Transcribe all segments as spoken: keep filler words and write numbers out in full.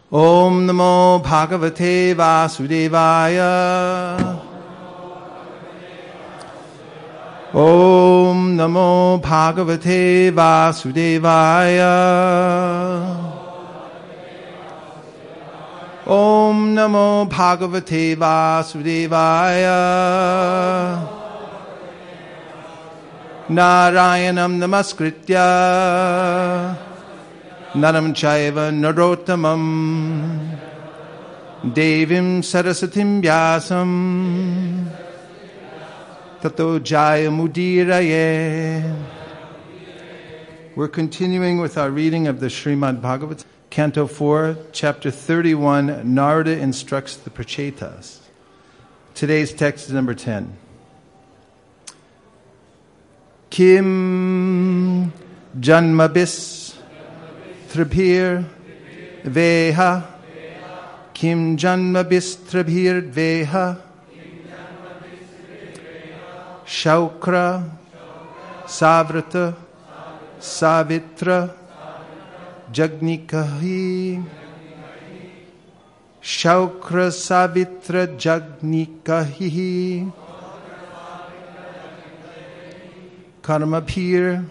Om Namo Bhagavate Vasudevaya. Om Namo Bhagavate Vasudevaya. Om Namo Bhagavate Vasudevaya. Narayanam Namaskritya Naram Chaiva Narottamam Devim Sarasatim Vyasam Tato Jaya Mudiraye. We're continuing with our reading of the Srimad Bhagavatam, Canto four, Chapter thirty-one, Narada instructs the Prachetas. Today's text is number ten. Kim Janmabis Trabhir Veha Kim Janmabis Trabhir Veha Shaukra Savrata Savitra Jagnikahi Shaukra Savitra Jagnikahi Karmabhir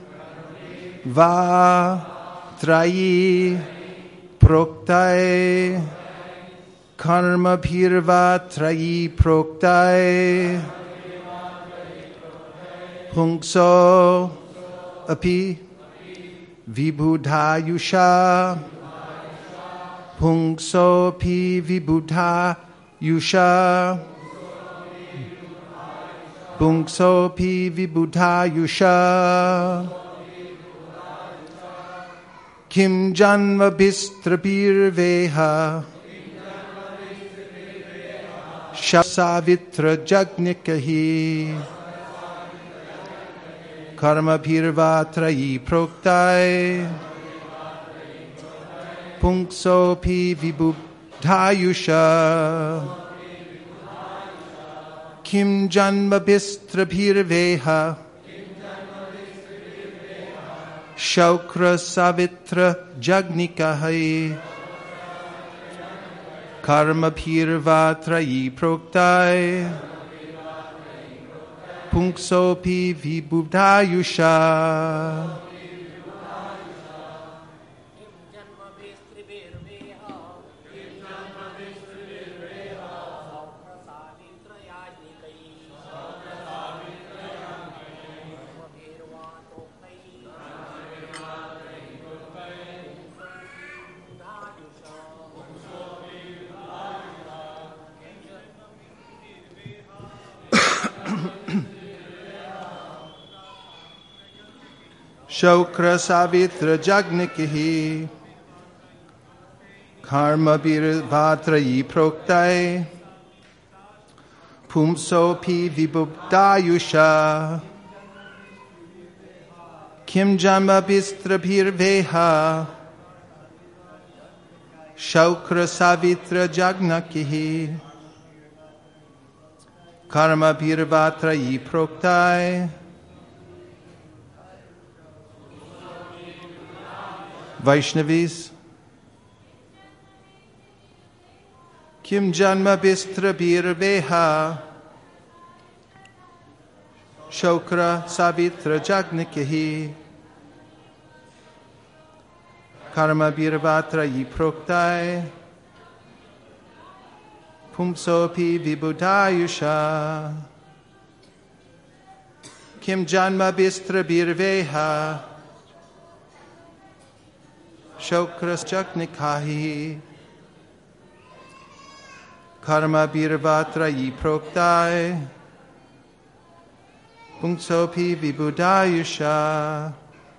Va Trayi Proktae Karmabhir Va Trayi Proktae Pungso Api Vibhudhayusha Pungso Api Vibhudhayusha Pungso Api Vibhudhayusha Kim Janma Bistrabir Veha Shasavitra Jagnikahi Karma Bhirvatrayi Proktai Pungso Pi Vibhudhayusha Kim Janma Bistrabhir Veha Shaukra Savitra Jagnikahi Karma Bhirvatrayi Proktai Pungso Pi Vibhudhayusha Shaukra Savitra Jagnikahi Karma Bhirvatrayi Proktai Pumso Pi Vibhudhayusha Kim Janma Bistrabhir Veha Shaukra Savitra Jagnikahi Karma Bhirvatrayi Proktai Vaishnavis Kim Janma Bistrabhir Veha Shokra Savitra Jagnikahi Karma Bhirvatrayi Proktai Pumsopi Vibhudhayusha Kim Janma Bistrabhir Veha Shokras Jagnikahi Karma Bhirvatrayi Proktai Pungsopi Vibhudhayusha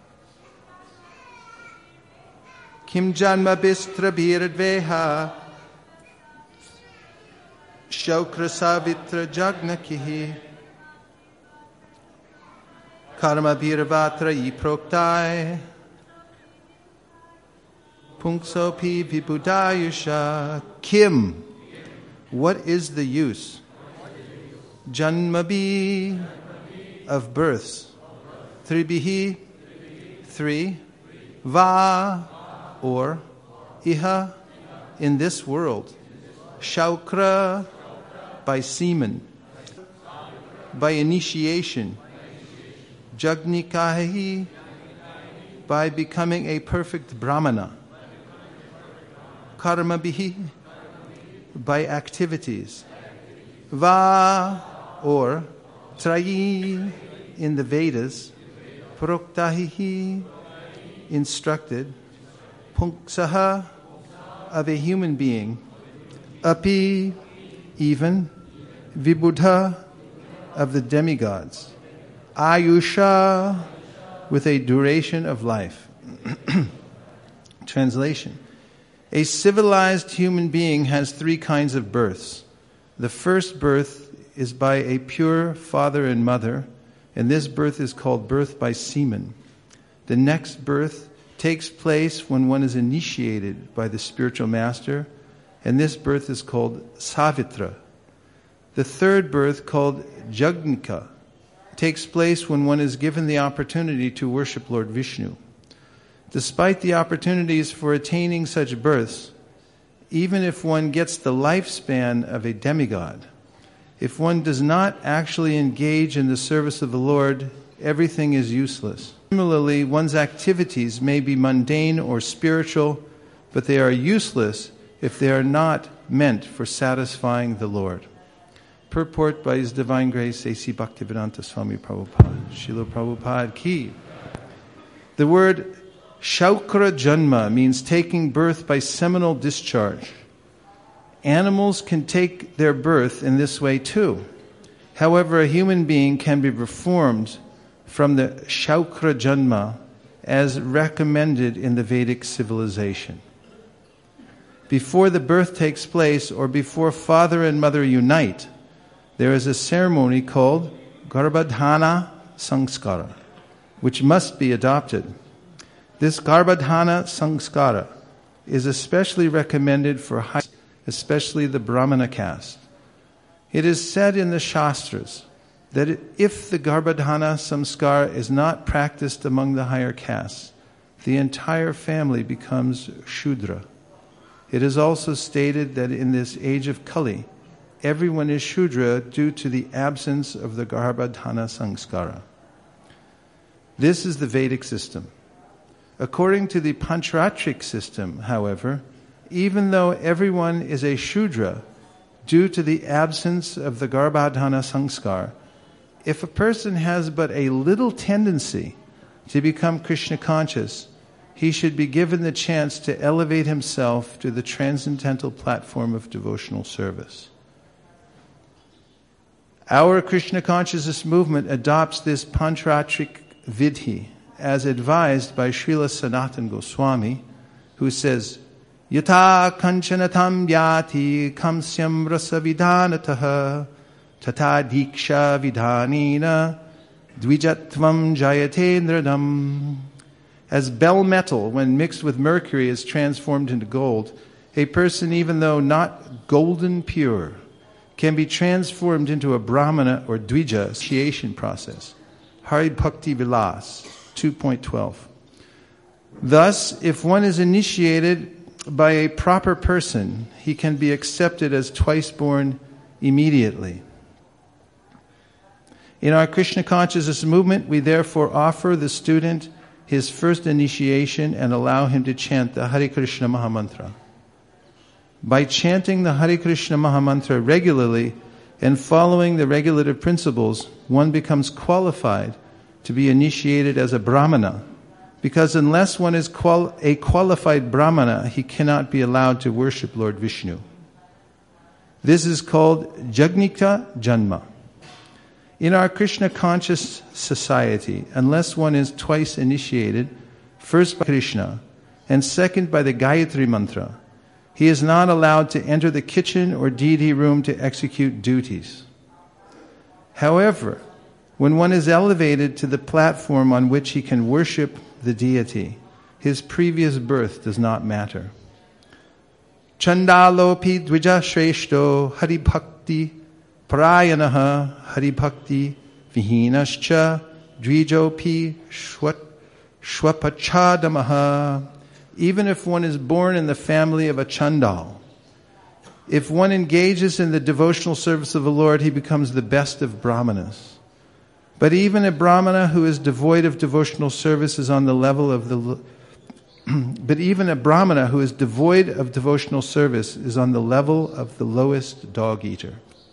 Kim Janma Bistrabhir Veha Shokra Savitra Jagnikahi Karma Bhirvatrayi Proktai Pungsopi Vibhudhayusha. Kim, what is the use? Janmabi, of births. Tribihi, three. Va, or. Iha, in this world. Shaukra, by semen. By initiation. Jagnikahi, by becoming a perfect brahmana. Karmabihi, by activities. Va, or trayi, in the Vedas. Proktahi, instructed. Punksaha, of a human being. Api, even. Vibudha, of the demigods. Ayusha, with a duration of life. Translation. A civilized human being has three kinds of births. The first birth is by a pure father and mother, and this birth is called birth by semen. The next birth takes place when one is initiated by the spiritual master, and this birth is called Savitra. The third birth, called Jagnika, takes place when one is given the opportunity to worship Lord Vishnu. Despite the opportunities for attaining such births, even if one gets the lifespan of a demigod, if one does not actually engage in the service of the Lord, everything is useless. Similarly, one's activities may be mundane or spiritual, but they are useless if they are not meant for satisfying the Lord. Purport by His Divine Grace A C Bhaktivedanta Swami Prabhupada. Srila Prabhupada Ki. The word Shaukra Janma means taking birth by seminal discharge. Animals can take their birth in this way too. However, a human being can be reformed from the Shaukra Janma as recommended in the Vedic civilization. Before the birth takes place, or before father and mother unite, there is a ceremony called Garbhadhana Sanskara, which must be adopted. This Garbhadhana Sanskara is especially recommended for high, especially the Brahmana caste. It is said in the Shastras that if the Garbhadhana Samskara is not practiced among the higher castes, the entire family becomes Shudra. It is also stated that in this age of Kali, everyone is Shudra due to the absence of the Garbhadhana Sanskara. This is the Vedic system. According to the Pancharatric system, however, even though everyone is a Shudra due to the absence of the Garbhadhana Sanskar, if a person has but a little tendency to become Krishna conscious, he should be given the chance to elevate himself to the transcendental platform of devotional service. Our Krishna consciousness movement adopts this Pancharatric Vidhi as advised by Srila Sanatana Goswami, who says, Yata kanchanatam yati kamsyam rasa vidhanataha tata diksha vidhanina dvijatvam jayatendradam. As bell metal, when mixed with mercury, is transformed into gold, a person, even though not golden pure, can be transformed into a brahmana or dvija initiation process. Hari Bhakti Vilas, two point twelve. Thus, if one is initiated by a proper person, he can be accepted as twice born immediately. In our Krishna consciousness movement, we therefore offer the student his first initiation and allow him to chant the Hare Krishna Mahamantra. By chanting the Hare Krishna Mahamantra regularly and following the regulative principles, one becomes qualified to be initiated as a Brahmana, because unless one is qual- a qualified Brahmana, he cannot be allowed to worship Lord Vishnu. This is called Jagnika Janma. In our Krishna conscious society, unless one is twice initiated, first by Krishna and second by the Gayatri Mantra, he is not allowed to enter the kitchen or deity room to execute duties. However, when one is elevated to the platform on which he can worship the deity, his previous birth does not matter. Chandalopi dvija shreshto hari bhakti parayanaha hari bhakti vihinascha dvijopi shwapachadamaha. Even if one is born in the family of a Chandal, If one engages in the devotional service of the Lord, he becomes the best of brahmanas. But even a brahmana who is devoid of devotional service is on the level of the but even a brahmana who is devoid of devotional service is on the level of the lowest dog eater.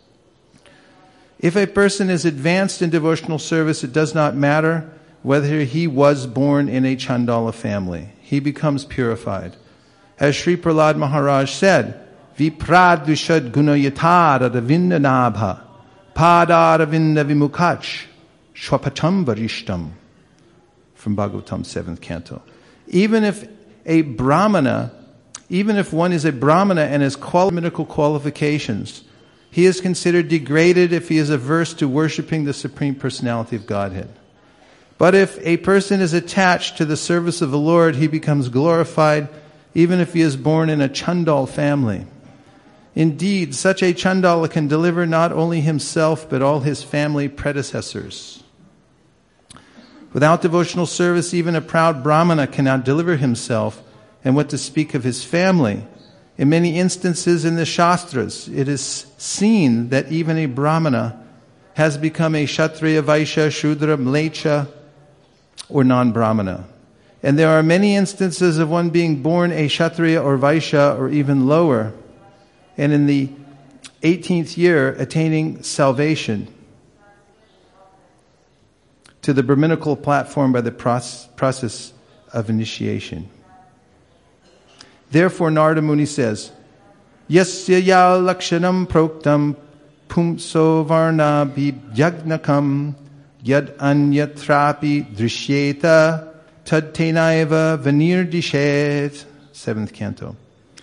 If a person is advanced in devotional service, it does not matter whether he was born in a Chandala family. He becomes purified. As Sri Prahlad Maharaj said, Vipradvishad gunayatara ravinda nabha padaravinda vimukach shwapatam varishtam, from Bhagavatam seventh canto. Even if a brahmana, even if one is a brahmana and has medical qualifications, he is considered degraded if he is averse to worshiping the Supreme Personality of Godhead. But if a person is attached to the service of the Lord, he becomes glorified even if he is born in a Chandal family. Indeed, such a Chandala can deliver not only himself but all his family predecessors. Without devotional service, even a proud Brahmana cannot deliver himself, and what to speak of his family. In many instances in the Shastras, it is seen that even a Brahmana has become a Kshatriya, Vaishya, Shudra, Mlecha, or non-Brahmana. And there are many instances of one being born a Kshatriya or Vaishya or even lower, and in the eighteenth year attaining salvation to the Brahminical platform by the process of initiation. Therefore, Narada Muni says, Yasya ya lakshanam proktam pumso varna bibyagnakam yad anyatrapi drishyeta tad tenaiva vanirdishet. Seventh canto.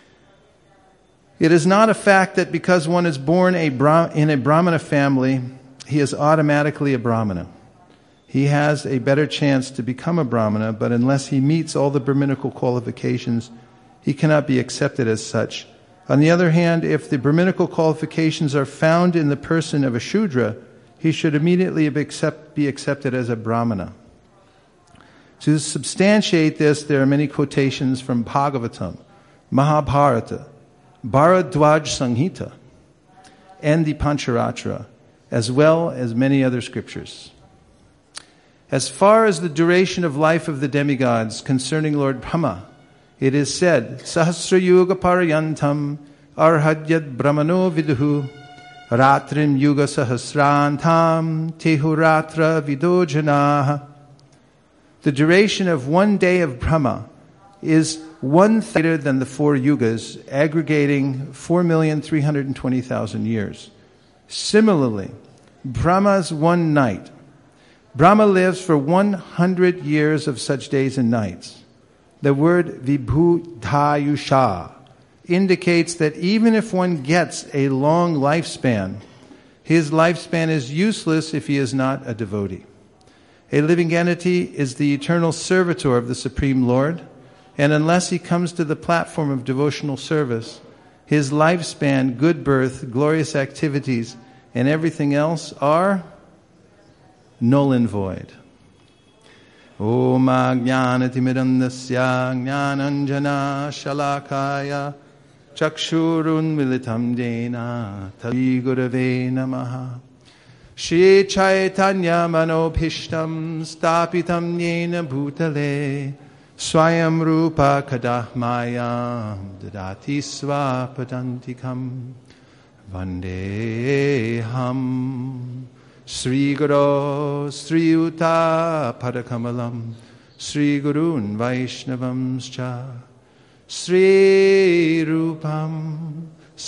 It is not a fact that because one is born a Bra- in a Brahmana family, he is automatically a Brahmana. He has a better chance to become a Brahmana, but unless he meets all the Brahminical qualifications, he cannot be accepted as such. On the other hand, if the Brahminical qualifications are found in the person of a Shudra, he should immediately be, accept, be accepted as a Brahmana. To substantiate this, there are many quotations from Bhagavatam, Mahabharata, Bharadwaj Sanghita, and the Pancharatra, as well as many other scriptures. As far as the duration of life of the demigods concerning Lord Brahma, it is said, Sahasra Yuga Parayantam Arhadyad Brahmano Viduhu Ratrim Yuga Sahasrantam Tehuratra Vidojanaha. The duration of one day of Brahma is one greater than the four yugas, aggregating four million three hundred twenty thousand years. Similarly, Brahma's one night. Brahma lives for one hundred years of such days and nights. The word vibhutayusha indicates that even if one gets a long lifespan, his lifespan is useless if he is not a devotee. A living entity is the eternal servitor of the Supreme Lord, and unless he comes to the platform of devotional service, his lifespan, good birth, glorious activities, and everything else are null and void. Om Ajnanatimidandasya Jnananjana Shalakaya Chakshurun Militam Jena Tasmai Gurave Namaha. Shri Chaitanya Manobhishtam Stapitam Yena Bhutale Swayam Rupa Kadahmayam Dadati Swapadantikam Vandeham Sri Guru Sri Yuta Padakamalam Sri Gurun Vaishnavamscha Sri Rupam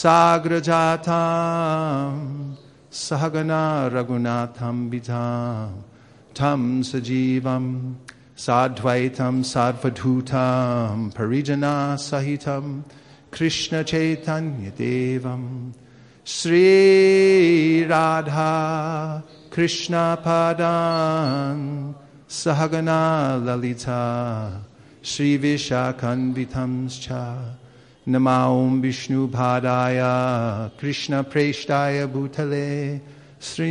Sagrajatam Sahagana Raghunatham Vidham Tam Sajivam Sadvaitam Sadvadhutam Parijana Sahitam Krishna Chaitanya Devam Sri Radha Krishna Padan Sahagana Lalita Sri Vishakanvitamscha Namaum Vishnu Padaya Krishna Preshtaya Bhutale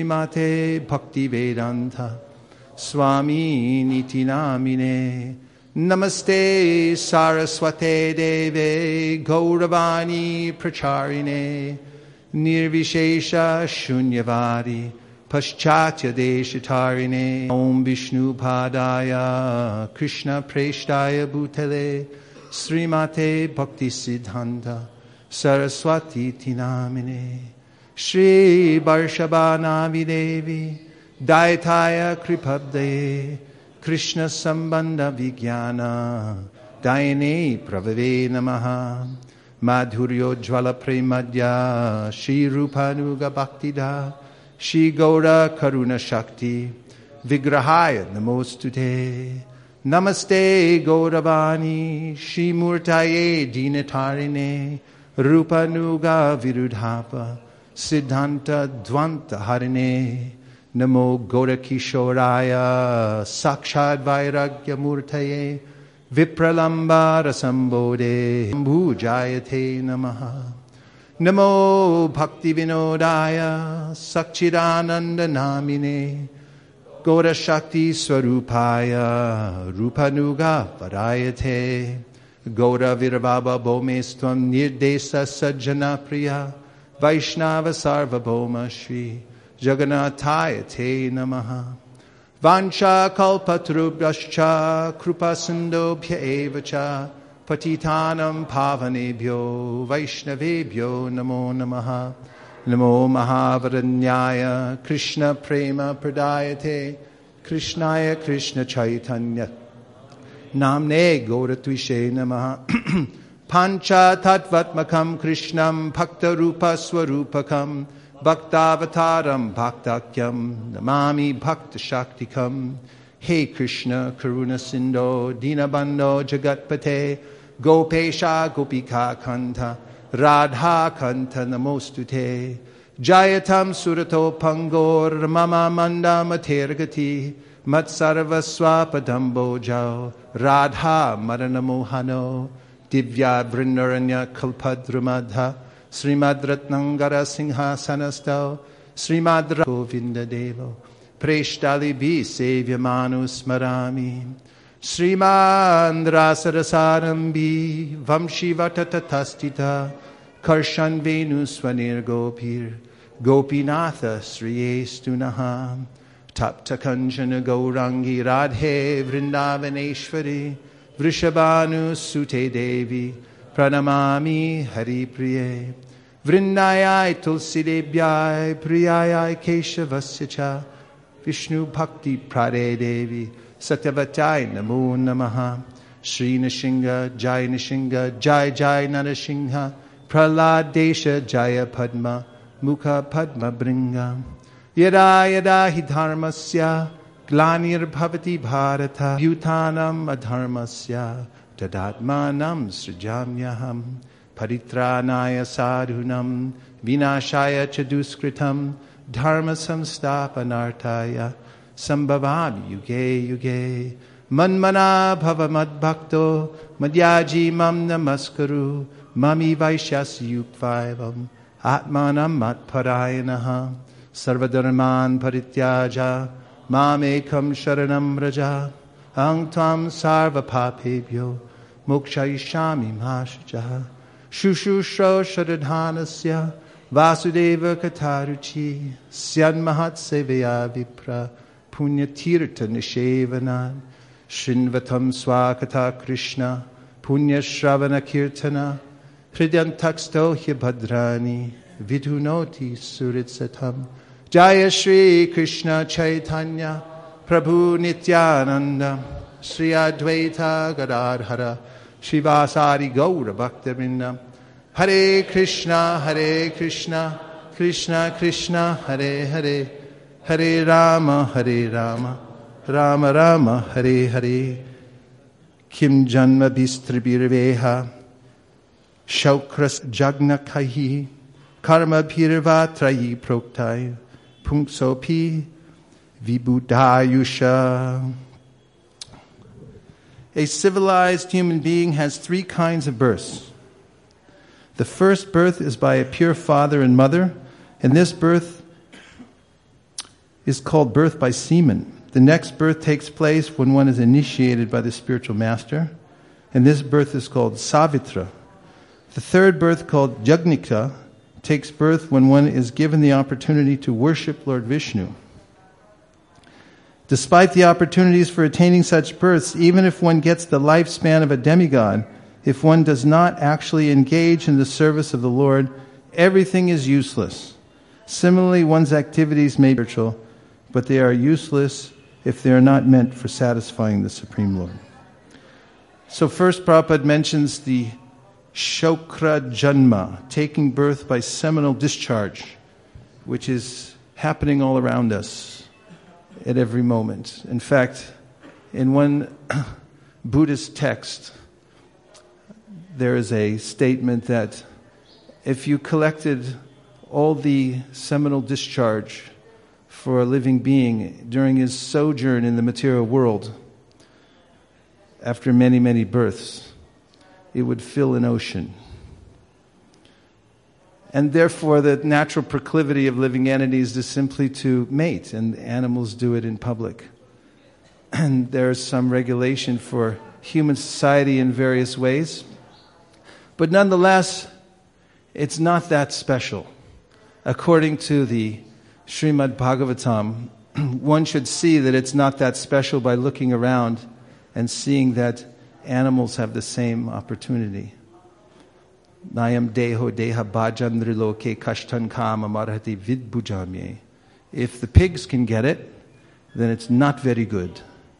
Srimate Bhakti Vedanta Swami Niti Namine Namaste Saraswate Deve Gauravani Pracharine Nirvishesha Shunyavadi Paschatya Deshatarine Om Vishnu Padaya Krishna Preshtaya Bhutale Srimate Bhakti Siddhanta Saraswati Tinamine Shri Varshabhanavi Devi Daitaya Kripabdaye Krishna Sambandha Vijnana Dayane Pravave Namaha Madhuryo Jvala Premadya Shri Rupanuga Bhaktida Shri Gaura Karuna Shakti Vigrahaya Namostute Namaste Gauravani Shri Murtaye Dinatarine Rupanuga Virudhapa Siddhanta Dvanta Harine Namo Gaurakishoraya Sakshad Vairagya Murtaye Vipralamba Rasambode Bhujayate Namaha Namo Bhakti Vinodaya Sakchidananda Namine Gaura Shakti Swarupaya Rupanuga Varayate Gaura Virabhava Bhomestvam Nirdesa Sajjana Priya Vaishnava Sarvabhoma Shri Jagannathaya Te Namaha Vancha Kalpatarubhyascha Krupasindobhya Evacha Patitanam Pavanebhyo Vaishnavebhyo Namo Namaha Namo Mahavaranyaya Krishna Prema Pradayate Krishnaya Krishna Chaitanya Namne Gauratvishe Namaha Pancha Tattvatmakam Krishnam Bhakta Rupa Swarupakam Bhaktavataram Bhaktakyam Namami Bhakta Shaktikam Hey Krishna Karuna Sindho Dinabandho Jagatpate Gopesha Gopika Kanta Radha Kanta Namostute Jayatam Surato Pangor Mama Manda Matergati Matsarva Swapadambo Jao Radha Maranamohano Divya Vrindaranya Kalpadramadha Srimad Ratnangara Singha Sanastao Srimad Govinda Devo Preshtali Bi Sevya Manu Smarami Srimad Rasarasarambi Vamshi Vatatatastita Karshan Venu Swanir Gopir Gopinatha Sriyestunaha Tapta Kanjana Gaurangi Radhe Vrindavaneshwari Vrishabhanu Sute Devi Pranamami Hari Priye Vrindayai Tulsi Devyai Priyayai Keshavasya Cha Vishnu Bhakti Prade Devi Satyavatai Namo Namaha Shri Nishinga Jai Nishinga Jai Jai Narasingha Pralad Desha Jaya Padma Mukha Padma Bringa Yada Yada Hi Dharmasya Glanir Bhavati Bharata Bhutanam Adharmasya Tadatmanam Srijamyaham Paritranaya Sadhunam Vinashaya Chaduskritam Dharma Samstapanartaya Sambhavami Yuge Yuge Manmana Bhava Madbhakto Madhyaji Mam Namaskaru Mami Vaishyasi Yukvaivam Atmanam Matparayanaha Sarvadharman Parityaja Mamekam Sharanam Raja Ang Tam Sarva Papebhyo Mokshayishami Mahashaja Shushushro Sharadhanasya Vasudeva Kataruchi Syan Mahat Sevaya Vipra Punyatirtha Nishevanan Shinvatam Swakata Krishna Punya Shravana Kirtana Hridyantaksto Hyabhadrani Vidhunoti Suritsatam Jaya Shri Krishna Chaitanya Prabhu Nityananda Sri Advaita Gadadhara Shivasari Gaura Bhaktivinoda Hare Krishna Hare Krishna Krishna Krishna Hare Hare Hare Rama Hare Rama Rama Rama Hare Hare Kim Janma Bistribirveha Shaukras Jagnakahi Karma Bhirva Trayi Proktai Punksopi Vibhudayusha. A civilized human being has three kinds of births. The first birth is by a pure father and mother, and this birth is called birth by semen. The next birth takes place when one is initiated by the spiritual master, and this birth is called Savitra. The third birth, called Yagnika, takes birth when one is given the opportunity to worship Lord Vishnu. Despite the opportunities for attaining such births, even if one gets the lifespan of a demigod, if one does not actually engage in the service of the Lord, everything is useless. Similarly, one's activities may be spiritual, but they are useless if they are not meant for satisfying the Supreme Lord. So first, Prabhupada mentions the Shokra Janma, taking birth by seminal discharge, which is happening all around us at every moment. In fact, in one Buddhist text, there is a statement that if you collected all the seminal discharge for a living being during his sojourn in the material world, after many, many births, it would fill an ocean. And therefore, the natural proclivity of living entities is simply to mate, and animals do it in public. And there's some regulation for human society in various ways. But nonetheless, it's not that special. According to the Srimad Bhagavatam, one should see that it's not that special by looking around and seeing that animals have the same opportunity. Nayam deho deha bhajandriloke kashtan kama marhati vidbhujamye. If the pigs can get it, then it's not very good.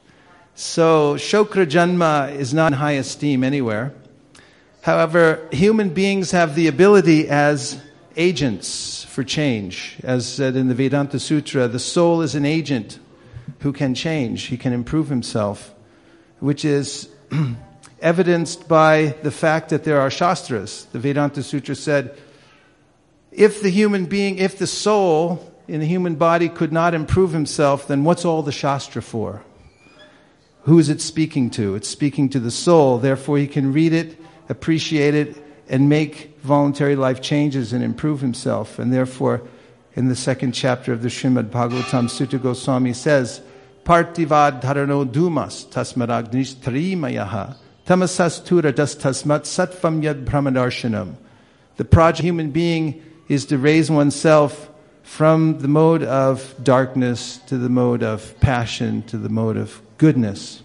So Shokra Janma is not in high esteem anywhere. However, human beings have the ability as agents for change. As said in the Vedanta Sutra, the soul is an agent who can change, he can improve himself, which is evidenced by the fact that there are Shastras. The Vedanta Sutra said, if the human being, if the soul in the human body could not improve himself, then what's all the Shastra for? Who is it speaking to? It's speaking to the soul. Therefore, he can read it, appreciate it, and make voluntary life changes and improve himself. And therefore, in the second chapter of the Srimad Bhagavatam, Sutta Goswami says, Partivad dharano dumas tasmaragnish trimayaha tamasastura das tasmat satvam yad brahmadarshanam. The project of human being is to raise oneself from the mode of darkness to the mode of passion to the mode of goodness.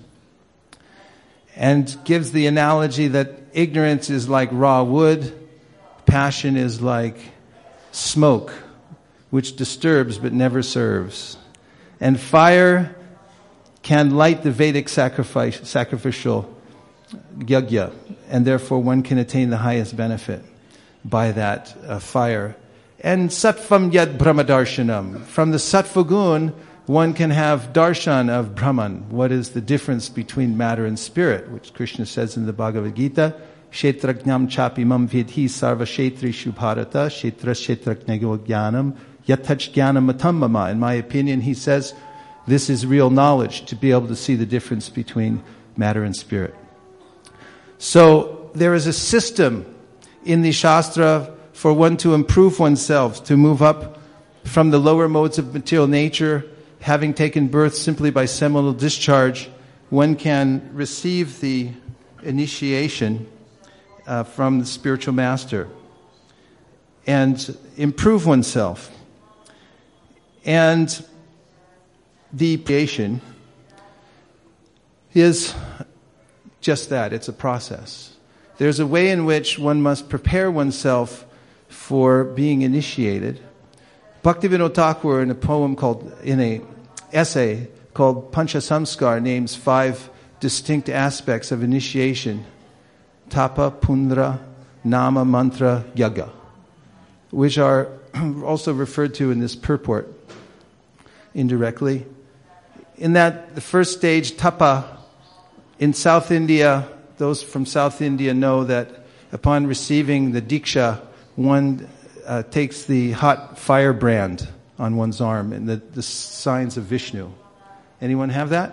And gives the analogy that ignorance is like raw wood, passion is like smoke, which disturbs but never serves. And fire can light the Vedic sacrifice, sacrificial yajna, and therefore one can attain the highest benefit by that uh, fire. And sattvam yad brahmadarshanam. From the sattva gun, one can have darshan of Brahman. What is the difference between matter and spirit? Which Krishna says in the Bhagavad Gita, Kshetrajnam chapi mam vidhi sarva kshetrishu bharata kshetra kshetrajnyo jnanam yatach jnanam matam mama. In my opinion, he says, this is real knowledge, to be able to see the difference between matter and spirit. So there is a system in the Shastra for one to improve oneself, to move up from the lower modes of material nature. Having taken birth simply by seminal discharge, one can receive the initiation uh, from the spiritual master and improve oneself. And the creation is just that, it's a process. There's a way in which one must prepare oneself for being initiated. Bhaktivinoda Thakur, in a poem called, in a essay called Pancha Samskar, names five distinct aspects of initiation: tapa, pundra, nama, mantra, yajna, which are also referred to in this purport indirectly. In that, the first stage, tapa, in South India, those from South India know that upon receiving the diksha, one uh, takes the hot firebrand on one's arm and the, the signs of Vishnu. Anyone have that?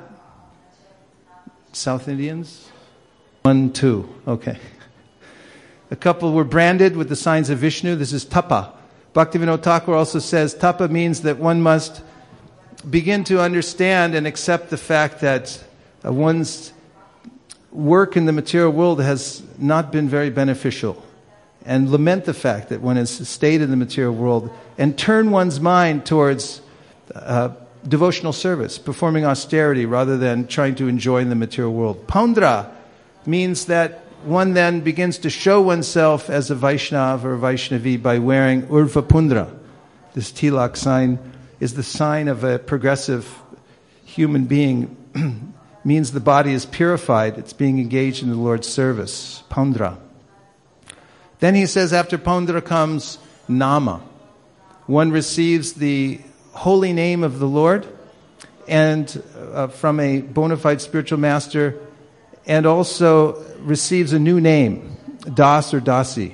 South Indians? One, two. Okay. A couple were branded with the signs of Vishnu. This is tapa. Bhaktivinoda Thakur also says tapa means that one must begin to understand and accept the fact that uh, one's work in the material world has not been very beneficial, and lament the fact that one has stayed in the material world, and turn one's mind towards uh, devotional service, performing austerity rather than trying to enjoy in the material world. Paundra means that one then begins to show oneself as a Vaishnava or Vaishnavi by wearing Urva Pundra. This tilak sign is the sign of a progressive human being. Means the body is purified. It's being engaged in the Lord's service. Paundra. Then he says after Paundra comes Nama. One receives the holy name of the Lord and uh, from a bona fide spiritual master, and also receives a new name, Das or Dasi.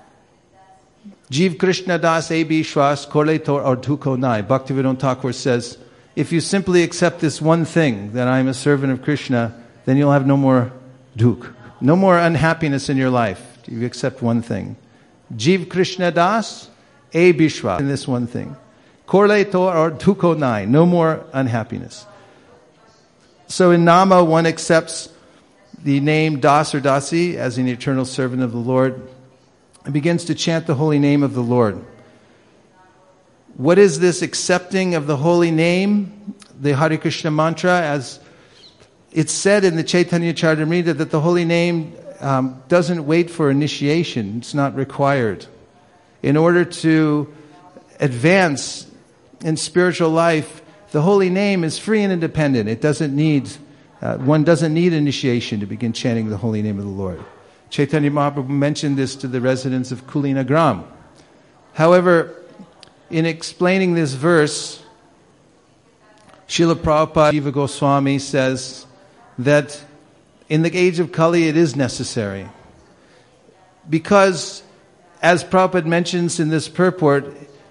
Jiv Krishna Das A B Shwas Korle Tor Ardhuko Nai. Bhaktivedanta Thakur says, if you simply accept this one thing, that I am a servant of Krishna, then you'll have no more duk, no more unhappiness in your life. You accept one thing. Jiv Krishna Das A B Shwas. In this one thing. Korle Tor Ardhuko Nai. No more unhappiness. So in Nama, one accepts the name Das or Dasi as an eternal servant of the Lord, and begins to chant the holy name of the Lord. What is this accepting of the holy name, the Hare Krishna mantra? As it's said in the Chaitanya Charitamrita that the holy name um, doesn't wait for initiation. It's not required. In order to advance in spiritual life, the holy name is free and independent. It doesn't need Uh, one doesn't need initiation to begin chanting the holy name of the Lord. Chaitanya Mahaprabhu mentioned this to the residents of Kulinagram. However, in explaining this verse, Srila Prabhupada Jiva Goswami says that in the age of Kali it is necessary. Because, as Prabhupada mentions in this purport,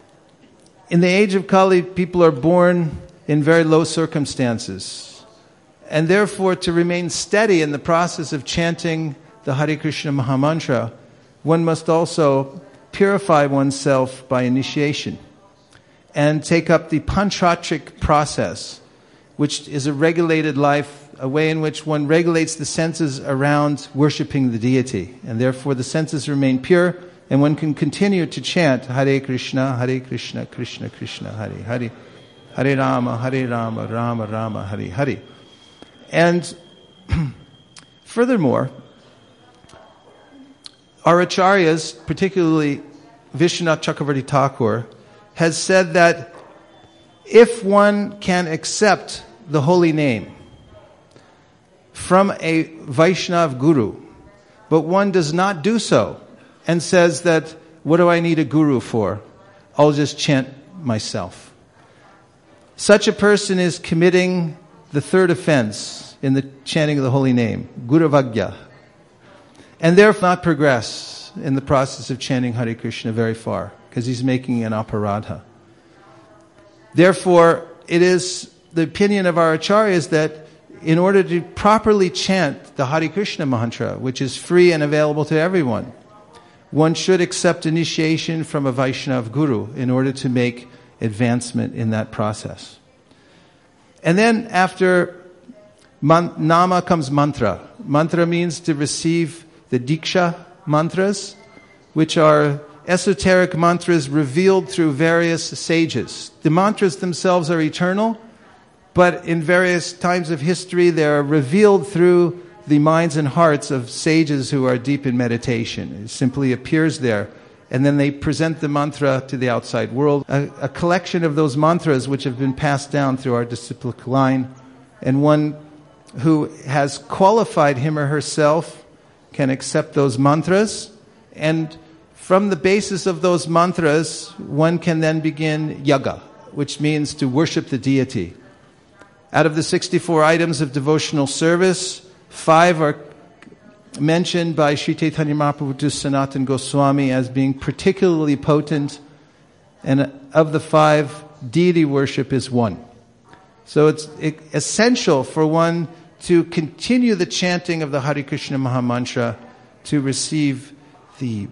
in the age of Kali people are born in very low circumstances. And therefore, to remain steady in the process of chanting the Hare Krishna Mahamantra, one must also purify oneself by initiation and take up the panchatric process, which is a regulated life, a way in which one regulates the senses around worshipping the deity. And therefore, the senses remain pure, and one can continue to chant Hare Krishna, Hare Krishna, Krishna Krishna, Hare Hare, Hare Rama, Hare Rama, Rama Rama, Hare Hare. And furthermore, our acharyas, particularly Vishwanath Chakravarti Thakur, has said that if one can accept the holy name from a Vaishnav guru, but one does not do so and says that, what do I need a guru for? I'll just chant myself. Such a person is committing the third offense in the chanting of the holy name, Guravagya, and therefore not progress in the process of chanting Hare Krishna very far, because he's making an aparadha. Therefore, it is the opinion of our acharyas that in order to properly chant the Hare Krishna mantra, which is free and available to everyone, one should accept initiation from a Vaishnav guru in order to make advancement in that process. And then after man, Nama comes mantra. Mantra means to receive the Diksha mantras, which are esoteric mantras revealed through various sages. The mantras themselves are eternal, but in various times of history they are revealed through the minds and hearts of sages who are deep in meditation. It simply appears there. And then they present the mantra to the outside world. A, a collection of those mantras which have been passed down through our disciplic line. And one who has qualified him or herself can accept those mantras. And from the basis of those mantras, one can then begin yaga, which means to worship the deity. Out of the sixty-four items of devotional service, five are mentioned by Sri Chaitanya Mahaprabhu to Sanatana Goswami as being particularly potent, and of the five, deity worship is one. So it's essential for one to continue the chanting of the Hare Krishna Mahamantra to receive the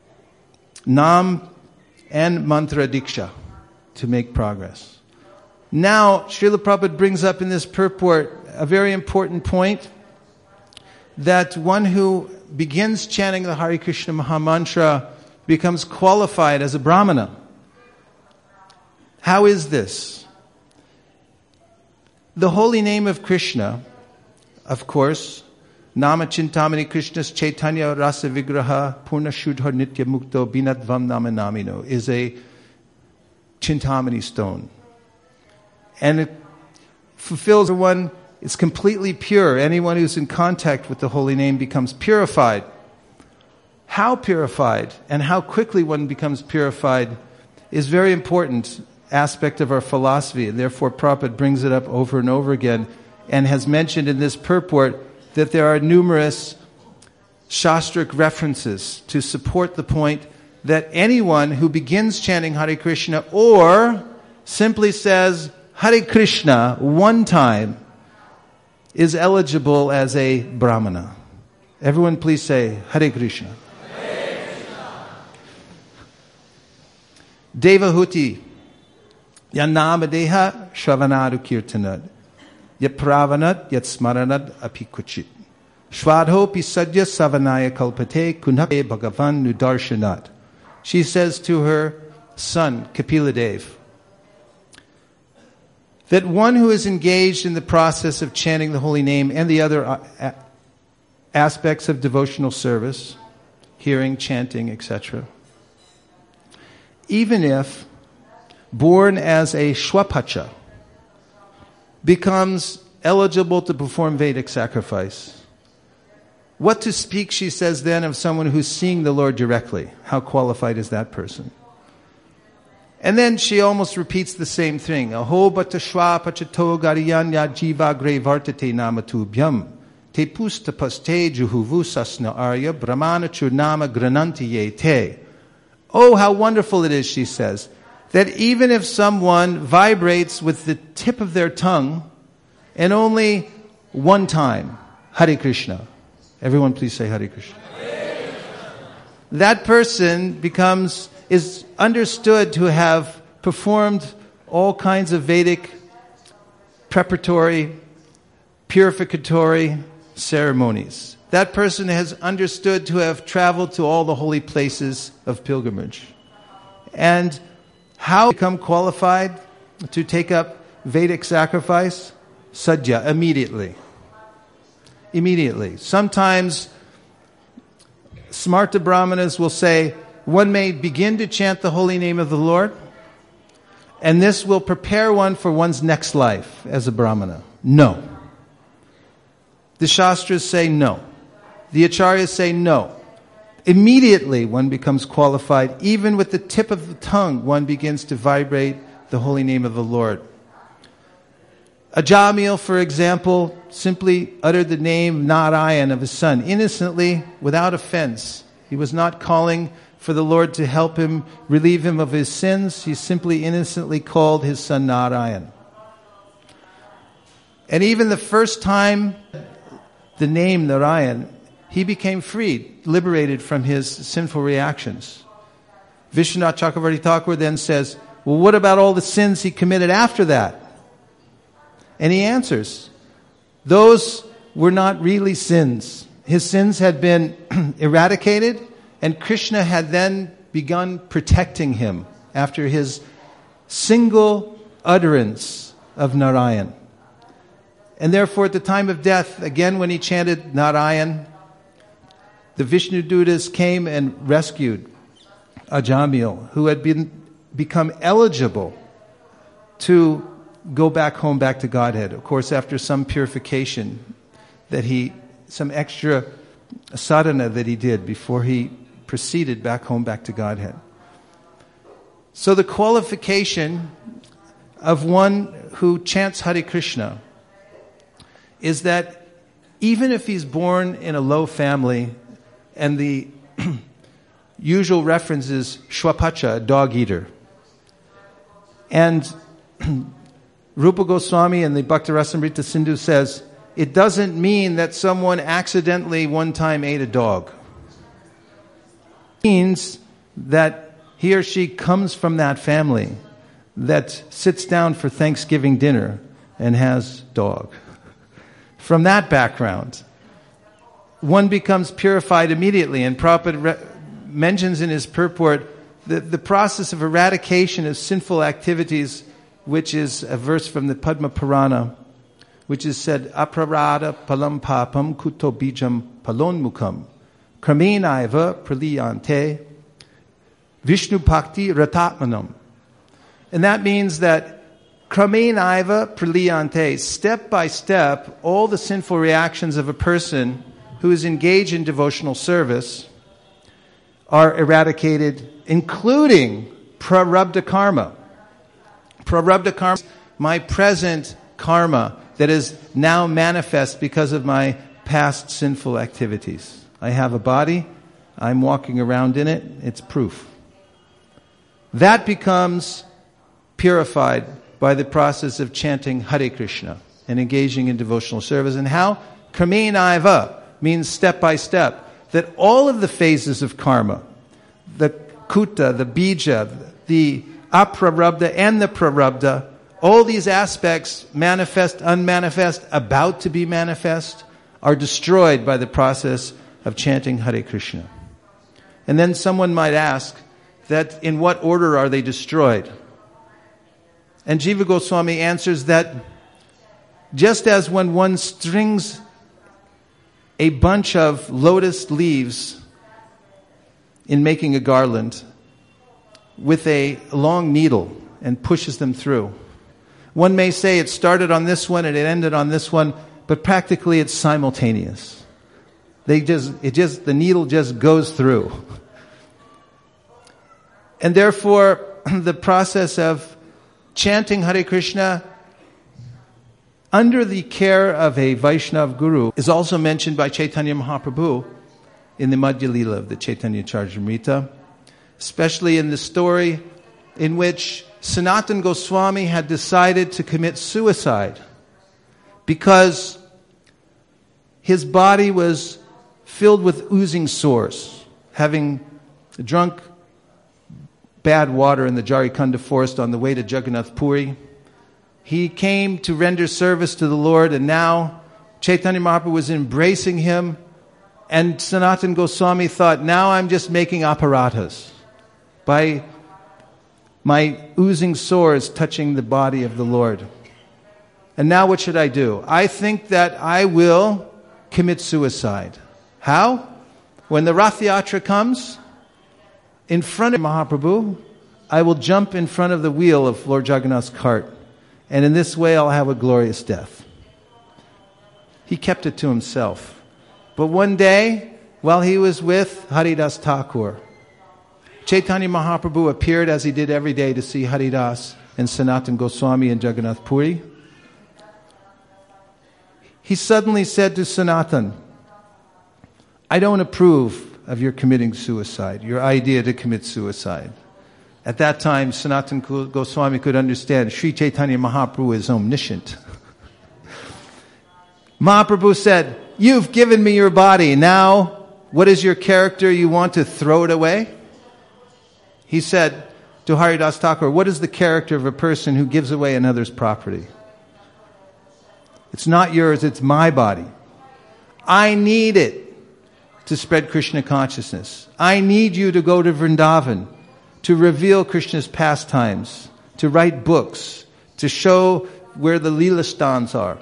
Nam and Mantra Diksha to make progress. Now, Srila Prabhupada brings up in this purport a very important point, that one who begins chanting the Hare Krishna Mahamantra becomes qualified as a Brahmana. How is this? The holy name of Krishna, of course, Nama Chintamani Krishna's Chaitanya Rasa Vigraha Purna Shudhar Nitya Mukto Binatvam Nama Namino, is a Chintamani stone. And it fulfills one, it's completely pure. Anyone who's in contact with the holy name becomes purified. How purified and how quickly one becomes purified is very important aspect of our philosophy, and therefore Prabhupada brings it up over and over again and has mentioned in this purport that there are numerous Shastric references to support the point that anyone who begins chanting Hare Krishna or simply says Hare Krishna one time is eligible as a Brahmana. Everyone please say Hare Krishna. Hare Krishna. Devahuti Yanamadeha Shravanadu Kirtanad Yat Pravanat Yat Smaranad Apikuchit Shvadho Pisadya Savanaya Kalpate Kunhape Bhagavan Nudarshanat. She says to her son, Kapiladev, that one who is engaged in the process of chanting the holy name and the other aspects of devotional service, hearing, chanting, et cetera, even if born as a Shwapacha, becomes eligible to perform Vedic sacrifice. What to speak, she says then, of someone who's seeing the Lord directly? How qualified is that person? And then she almost repeats the same thing. Aho bata Shwapachato gariyanya jiva gre vartate namatubhyam te pusta paste juhuvu sasna arya brahmana churnama grananti ye te. Oh, how wonderful it is, she says, that even if someone vibrates with the tip of their tongue and only one time, Hare Krishna. Everyone please say Hare Krishna. Hare Krishna. That person becomes, is understood to have performed all kinds of Vedic preparatory, purificatory ceremonies. That person has understood to have traveled to all the holy places of pilgrimage. And how to become qualified to take up Vedic sacrifice? Sadhya, immediately. Immediately. Sometimes Smarta Brahmanas will say, one may begin to chant the holy name of the Lord, and this will prepare one for one's next life as a Brahmana. No. The Shastras say no. The Acharyas say no. Immediately one becomes qualified. Even with the tip of the tongue, one begins to vibrate the holy name of the Lord. Ajamil, for example, simply uttered the name Narayan of his son, innocently, without offense. He was not calling for the Lord to help him, relieve him of his sins. He simply innocently called his son Narayan. And even the first time the name Narayan, he became freed, liberated from his sinful reactions. Vishwanath Chakravarti Thakur then says, well, what about all the sins he committed after that? And he answers, those were not really sins. His sins had been eradicated, and Krishna had then begun protecting him after his single utterance of Narayan. And therefore, at the time of death, again when he chanted Narayan, the Vishnu Dutas came and rescued Ajamil, who had been become eligible to go back home, back to Godhead. Of course, after some purification that he, some extra sadhana that he did before he proceeded back home, back to Godhead. So the qualification of one who chants Hare Krishna is that even if he's born in a low family, and the usual reference is Shwapacha, a dog eater. And Rupa Goswami in the Bhaktarasamrita Sindhu says, it doesn't mean that someone accidentally one time ate a dog. It means that he or she comes from that family. that sits down for Thanksgiving dinner and has dog. From that background, one becomes purified immediately. And Prabhupada re- mentions in his purport that the process of eradication of sinful activities, which is a verse from the Padma Purana, which is said, Aprarada palam papam kuto bijam palonmukam kraminaiva praliyante Vishnu bhakti ratatmanam. And that means that kraminaiva praliyante, step by step, all the sinful reactions of a person who is engaged in devotional service are eradicated, including prarabdha karma. Prarabdha karma, my present karma that is now manifest because of my past sinful activities. I have a body, I'm walking around in it, it's proof. That becomes purified by the process of chanting Hare Krishna and engaging in devotional service. And how? Kraminaiva means step by step. That all of the phases of karma, the kuta, the bija, the aprarabdha and the prarabdha, all these aspects, manifest, unmanifest, about to be manifest, are destroyed by the process of chanting Hare Krishna. And then someone might ask that in what order are they destroyed? And Jiva Goswami answers that just as when one strings a bunch of lotus leaves in making a garland with a long needle and pushes them through, one may say it started on this one and it ended on this one, but practically it's simultaneous. They just, it just, the needle just goes through. And therefore, the process of chanting Hare Krishna under the care of a Vaishnav guru is also mentioned by Chaitanya Mahaprabhu in the Madhya Lila of the Chaitanya Charitamrita, especially in the story in which Sanatana Goswami had decided to commit suicide because his body was filled with oozing sores, having drunk bad water in the Jarikanda forest on the way to Jagannath Puri. He came to render service to the Lord, and now Chaitanya Mahaprabhu was embracing him, and Sanatana Goswami thought, now I'm just making aparatas by my oozing sores touching the body of the Lord. And now what should I do? I think that I will commit suicide. How? When the Rath Yatra comes, in front of Mahaprabhu, I will jump in front of the wheel of Lord Jagannath's cart. And in this way, I'll have a glorious death. He kept it to himself. But one day, while he was with Haridas Thakur, Chaitanya Mahaprabhu appeared as he did every day to see Haridas and Sanatana Goswami in Jagannath Puri. He suddenly said to Sanatana, I don't approve of your committing suicide, your idea to commit suicide. At that time, Sanatana Goswami could understand Sri Chaitanya Mahaprabhu is omniscient. Mahaprabhu said, you've given me your body. Now, what is your character? You want to throw it away? He said to Haridas Thakur, what is the character of a person who gives away another's property? It's not yours, it's my body. I need it to spread Krishna consciousness. I need you to go to Vrindavan, to reveal Krishna's pastimes, to write books, to show where the Leela stands are.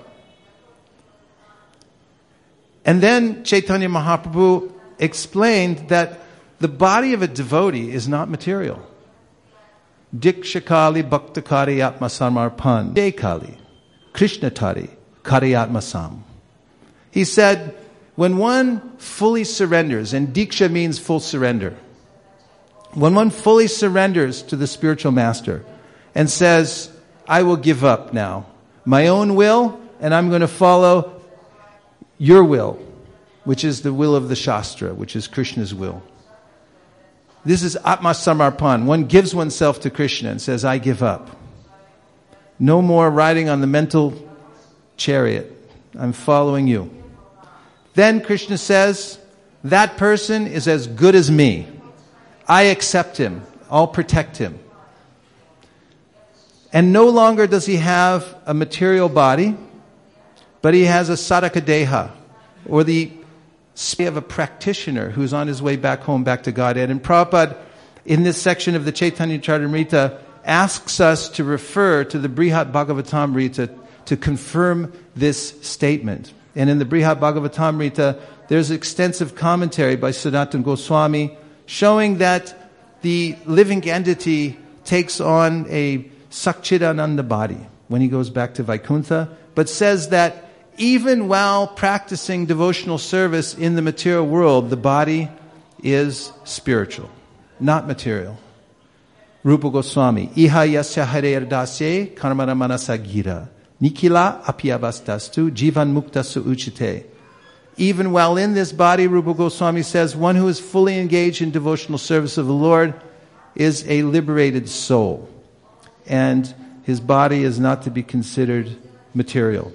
And then Chaitanya Mahaprabhu explained that the body of a devotee is not material. Dikshakali bhaktakari atma samarpan dekali krishnatari kari atma sam. He said, when one fully surrenders, and diksha means full surrender, when one fully surrenders to the spiritual master and says, I will give up now my own will and I'm going to follow your will, which is the will of the Shastra, which is Krishna's will. This is Atma Samarpan. One gives oneself to Krishna and says, I give up. No more riding on the mental chariot. I'm following you. Then Krishna says, that person is as good as me. I accept him. I'll protect him. And no longer does he have a material body, but he has a sadhaka deha, or the state of a practitioner who's on his way back home, back to Godhead. And Prabhupada, in this section of the Chaitanya Charitamrita, asks us to refer to the Brihat Bhagavatamrita to confirm this statement. And in the Brihat Bhagavatamrita, there's extensive commentary by Sanatana Goswami showing that the living entity takes on a Sakchidananda body when he goes back to Vaikuntha, but says that even while practicing devotional service in the material world, the body is spiritual, not material. Rupa Goswami, Iha yasya hare ardasye karmana manasa gira, nikila apyavastastu jivan muktasu uchite. Even while in this body, Rupa Goswami says, one who is fully engaged in devotional service of the Lord is a liberated soul. And his body is not to be considered material.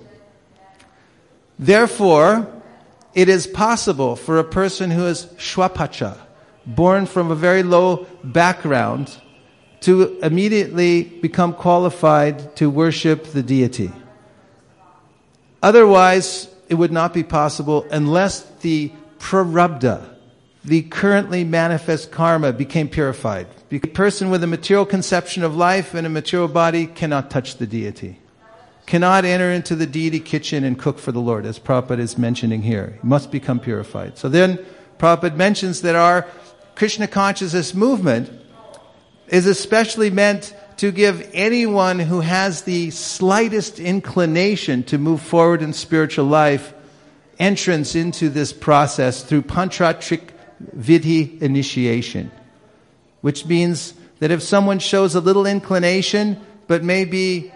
Therefore, it is possible for a person who is shwapacha, born from a very low background, to immediately become qualified to worship the deity. Otherwise, it would not be possible unless the prarabdha, the currently manifest karma, became purified. A person with a material conception of life and a material body cannot touch the deity, cannot enter into the deity kitchen and cook for the Lord, as Prabhupada is mentioning here. He must become purified. So then Prabhupada mentions that our Krishna consciousness movement is especially meant to give anyone who has the slightest inclination to move forward in spiritual life entrance into this process through Panchratrik Vidhi initiation. Which means that if someone shows a little inclination, but maybe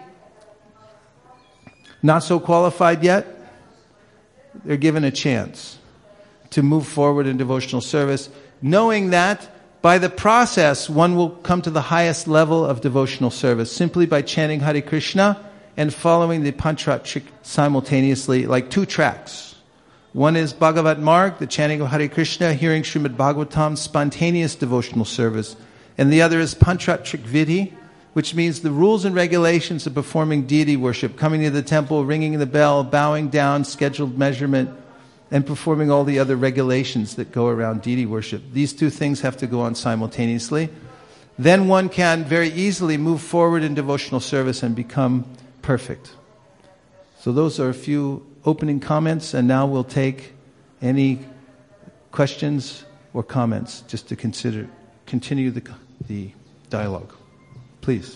not so qualified yet, they're given a chance to move forward in devotional service, knowing that by the process one will come to the highest level of devotional service simply by chanting Hare Krishna and following the Panchratrik simultaneously, like two tracks. One is Bhagavat Marg, the chanting of Hare Krishna, hearing Srimad Bhagavatam, spontaneous devotional service. And the other is Panchratrik Vidhi, which means the rules and regulations of performing deity worship, coming to the temple, ringing the bell, bowing down, scheduled measurement, and performing all the other regulations that go around deity worship. These two things have to go on simultaneously. Then one can very easily move forward in devotional service and become perfect. So those are a few opening comments, and now we'll take any questions or comments just to consider, continue the, the dialogue. Please.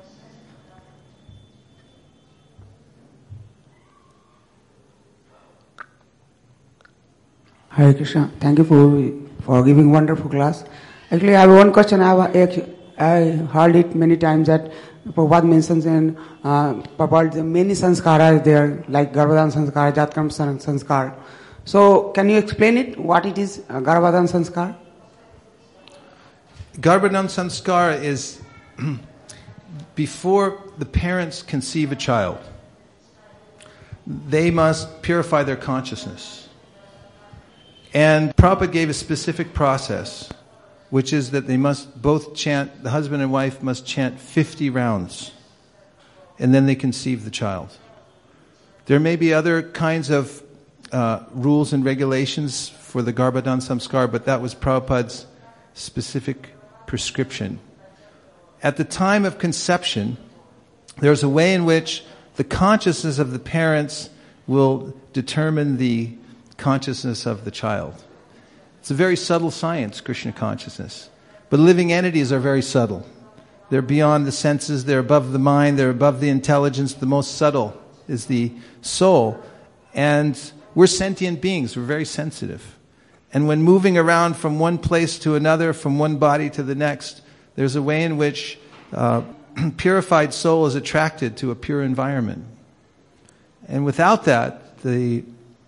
Hare Krishna. Thank you for for giving wonderful class. Actually, I have one question. I have I heard it many times that Prabhupada mentions in uh, Prabhupada many sanskaras there, like Garbhadan sanskar, Jatkam sanskar. So, can you explain it? What it is, uh, Garbhadan sanskar? Garbhadan sanskar is before the parents conceive a child. They must purify their consciousness. And Prabhupada gave a specific process, which is that they must both chant, the husband and wife must chant fifty rounds, and then they conceive the child. There may be other kinds of uh, rules and regulations for the Garbhadan samskar, but that was Prabhupada's specific prescription. At the time of conception, there's a way in which the consciousness of the parents will determine the consciousness of the child. It's a very subtle science, Krishna consciousness. But living entities are very subtle. They're beyond the senses, they're above the mind, they're above the intelligence. The most subtle is the soul. And we're sentient beings, we're very sensitive. And when moving around from one place to another, from one body to the next, there's a way in which uh, purified soul is attracted to a pure environment. And without that, the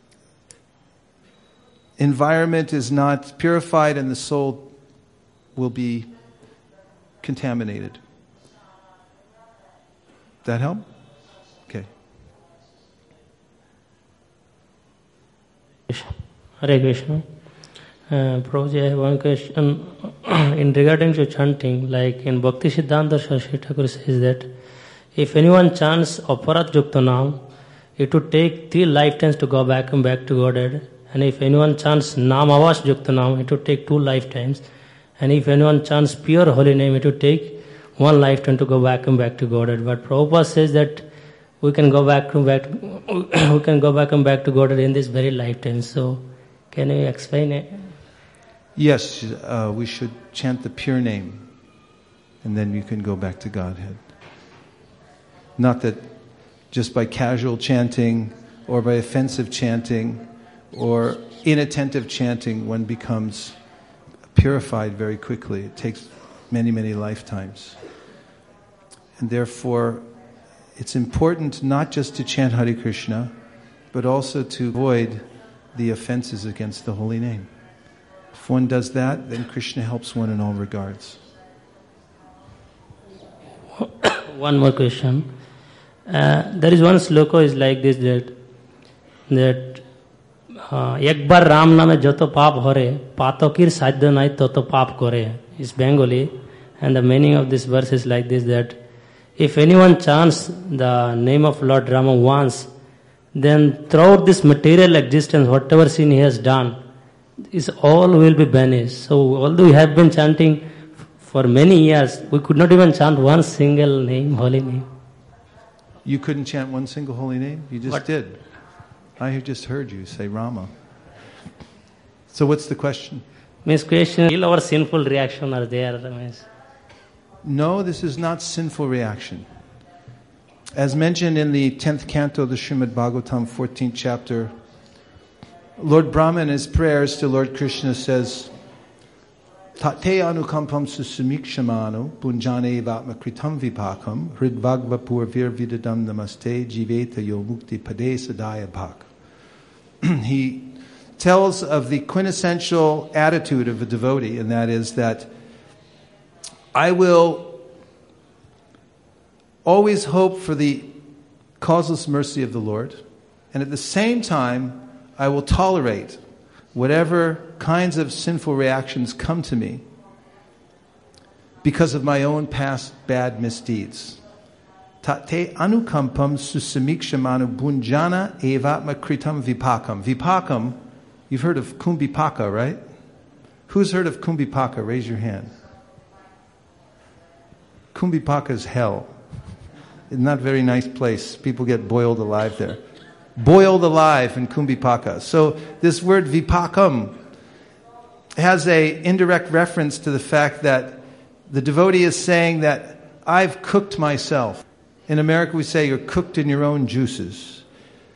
environment is not purified and the soul will be contaminated. That help? Okay. Hare Krishna. Uh, Prabhuji, I have one question. In regarding to chanting, like in Bhakti Siddhanta Saraswati Thakur says that if anyone chants Aparat Yukta Naam, it would take three lifetimes to go back and back to Godhead. And if anyone chants Naam Avash Yukta Naam, it would take two lifetimes. And if anyone chants pure holy name, it would take one lifetime to go back and back to Godhead. But Prabhupada says that we can go back and back, we can go back and back to Godhead in this very lifetime. So, can you explain it? Yes, uh, we should chant the pure name, and then you can go back to Godhead. Not that just by casual chanting or by offensive chanting or inattentive chanting one becomes purified very quickly. It takes many, many lifetimes. And therefore, it's important not just to chant Hare Krishna, but also to avoid the offenses against the holy name. If one does that, then Krishna helps one in all regards. One more question. Uh, there is one sloka is like this, that that ek bar Ram name joto paap hore, patokir sadhya nai toto paap kore. It's Bengali, and the meaning of this verse is like this, that if anyone chants the name of Lord Rama once, then throughout this material existence, whatever sin he has done, is all will be banished. So although we have been chanting for many years, we could not even chant one single name, holy name. You couldn't chant one single holy name? You just What? did. I have just heard you say Rama. So what's the question? Means question, still our sinful reaction are there. Means. No, this is not sinful reaction. As mentioned in the tenth canto of the Srimad Bhagavatam, fourteenth chapter, Lord Brahma in his prayers to Lord Krishna says, Tate anukampam susamikshamano punjane vatma kritam vipakam hridvagva purvir vidadam namaste jiveta yo mukti pade sadaya bhak. He tells of the quintessential attitude of a devotee, and that is that I will always hope for the causeless mercy of the Lord, and at the same time I will tolerate whatever kinds of sinful reactions come to me because of my own past bad misdeeds. Tate anukampam susamikshamanu bunjana evatma kritam vipakam. Vipakam, you've heard of Kumbhipaka, right? Who's heard of Kumbhipaka? Raise your hand. Kumbhipaka is hell. It's not a very nice place. People get boiled alive there. Boiled alive in Kumbhipaka. So this word vipakam has a indirect reference to the fact that the devotee is saying that I've cooked myself. In America we say you're cooked in your own juices.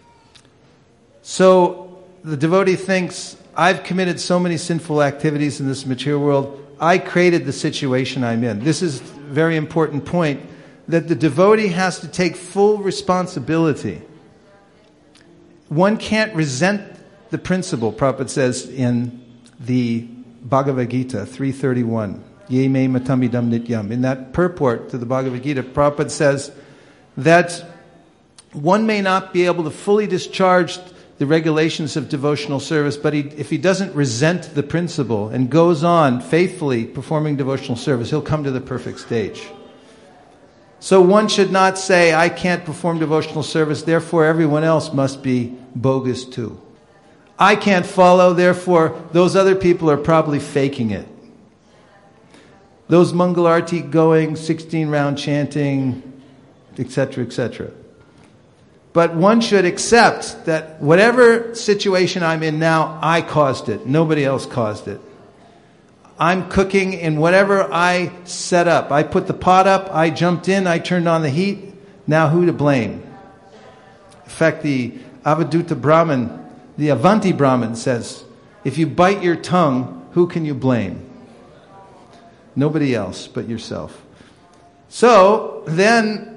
So the devotee thinks, I've committed so many sinful activities in this material world, I created the situation I'm in. This is a very important point, that the devotee has to take full responsibility. One can't resent the principle, Prabhupada says in the Bhagavad Gita three thirty-one, Ye me matamidam nityam. In that purport to the Bhagavad Gita, Prabhupada says that one may not be able to fully discharge the regulations of devotional service, but he, if he doesn't resent the principle and goes on faithfully performing devotional service, he'll come to the perfect stage. So one should not say, I can't perform devotional service, therefore everyone else must be bogus too. I can't follow, therefore those other people are probably faking it. Those Mangalarti going, sixteen round chanting, et cetera, et cetera. But one should accept that whatever situation I'm in now, I caused it. Nobody else caused it. I'm cooking in whatever I set up. I put the pot up, I jumped in, I turned on the heat. Now who to blame? In fact, the Avaduta Brahman, the Avanti Brahman says, if you bite your tongue, who can you blame? Nobody else but yourself. So then,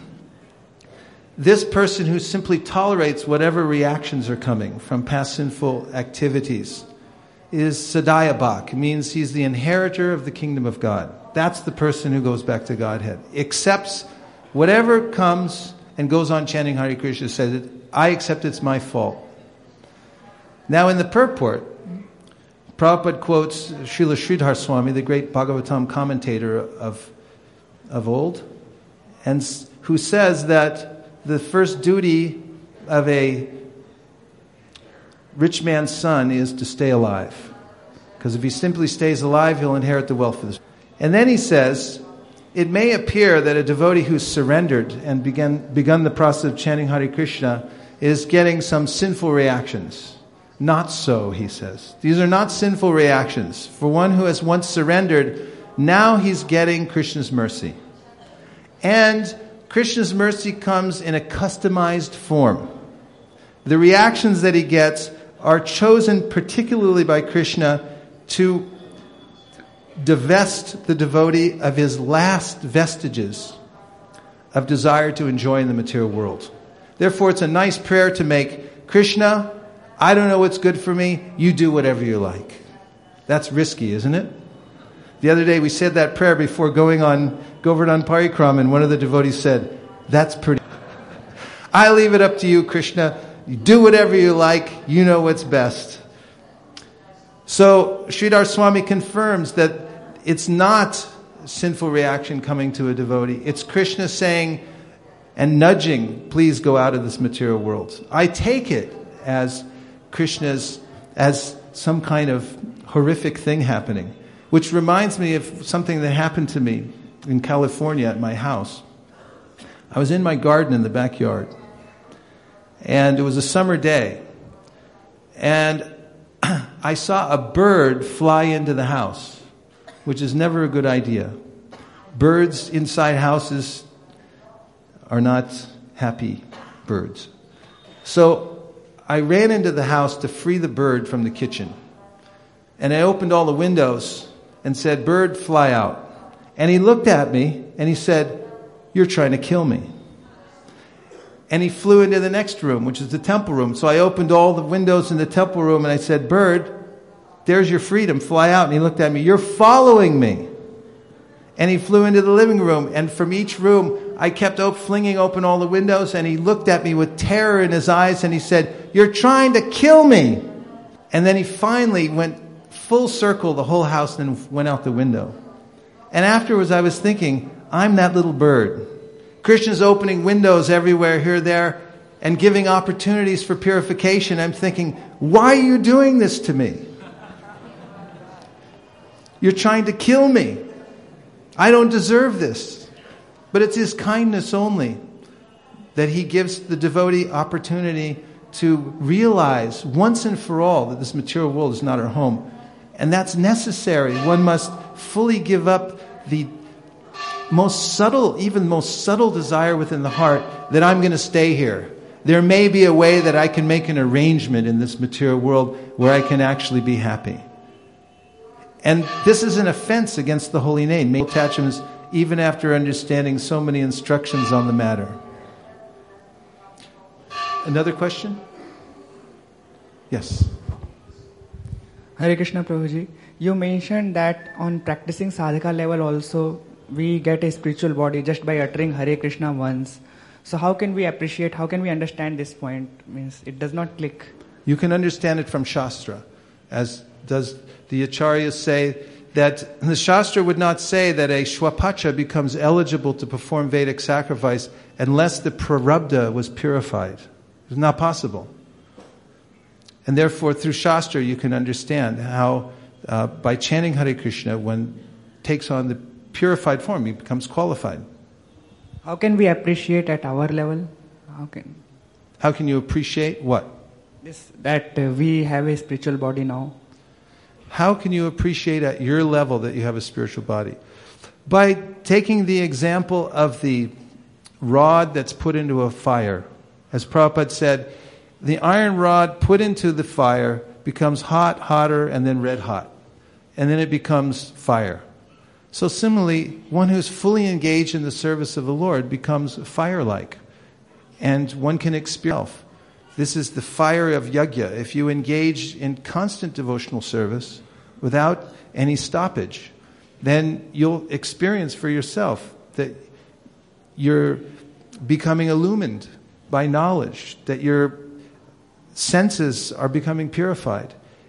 this person who simply tolerates whatever reactions are coming from past sinful activities is Sadayabhak. It means he's the inheritor of the kingdom of God. That's the person who goes back to Godhead. Accepts whatever comes and goes on chanting Hare Krishna, says, I accept it's my fault. Now in the purport, Prabhupada quotes Srila Sridhar Swami, the great Bhagavatam commentator of, of old, and who says that the first duty of a rich man's son is to stay alive. Because if he simply stays alive, he'll inherit the wealth of this. And then he says, it may appear that a devotee who's surrendered and began, begun the process of chanting Hare Krishna is getting some sinful reactions. Not so, he says. These are not sinful reactions. For one who has once surrendered, now he's getting Krishna's mercy. And Krishna's mercy comes in a customized form. The reactions that he gets are chosen particularly by Krishna to divest the devotee of his last vestiges of desire to enjoy in the material world. Therefore, it's a nice prayer to make. Krishna, I don't know what's good for me. You do whatever you like. That's risky, isn't it? The other day we said that prayer before going on Govardhan Parikram, and one of the devotees said, that's pretty. I leave it up to you, Krishna. You do whatever you like. You know what's best. So Sridhar Swami confirms that it's not sinful reaction coming to a devotee. It's Krishna saying and nudging, please go out of this material world. I take it as Krishna's, as some kind of horrific thing happening. Which reminds me of something that happened to me in California at my house. I was in my garden in the backyard. And it was a summer day. And I saw a bird fly into the house, which is never a good idea. Birds inside houses are not happy birds. So I ran into the house to free the bird from the kitchen. And I opened all the windows and said, bird, fly out. And he looked at me and he said, you're trying to kill me. And he flew into the next room, which is the temple room. So I opened all the windows in the temple room and I said, bird, there's your freedom, fly out. And he looked at me, you're following me. And he flew into the living room. And from each room, I kept op- flinging open all the windows. And he looked at me with terror in his eyes and he said, you're trying to kill me. And then he finally went full circle the whole house and then went out the window. And afterwards I was thinking, I'm that little bird. Krishna's opening windows everywhere, here, there, and giving opportunities for purification. I'm thinking, why are you doing this to me? You're trying to kill me. I don't deserve this. But it's his kindness only that he gives the devotee opportunity to realize once and for all that this material world is not our home. And that's necessary. One must fully give up the most subtle, even most subtle desire within the heart that I'm going to stay here. There may be a way that I can make an arrangement in this material world where I can actually be happy. And this is an offense against the holy name. Make attachments even after understanding so many instructions on the matter. Another question? Yes. Hare Krishna Prabhuji, you mentioned that on practicing sadhaka level also we get a spiritual body just by uttering Hare Krishna once. So how can we appreciate, how can we understand this point? Means it does not click. You can understand it from Shastra, as does the Acharyas say that the Shastra would not say that a Shwapacha becomes eligible to perform Vedic sacrifice unless the Prarabdha was purified. It's not possible. And therefore, through Shastra, you can understand how uh, by chanting Hare Krishna, one takes on the purified form, he becomes qualified. How can we appreciate at our level? How can How can you appreciate what? This, that uh, we have a spiritual body now. How can you appreciate at your level that you have a spiritual body? By taking the example of the rod that's put into a fire. As Prabhupada said, the iron rod put into the fire becomes hot, hotter, and then red hot. And then it becomes fire. So similarly, one who's fully engaged in the service of the Lord becomes fire-like. And one can experience. This is the fire of yajna. If you engage in constant devotional service without any stoppage, then you'll experience for yourself that you're becoming illumined by knowledge, that your senses are becoming purified.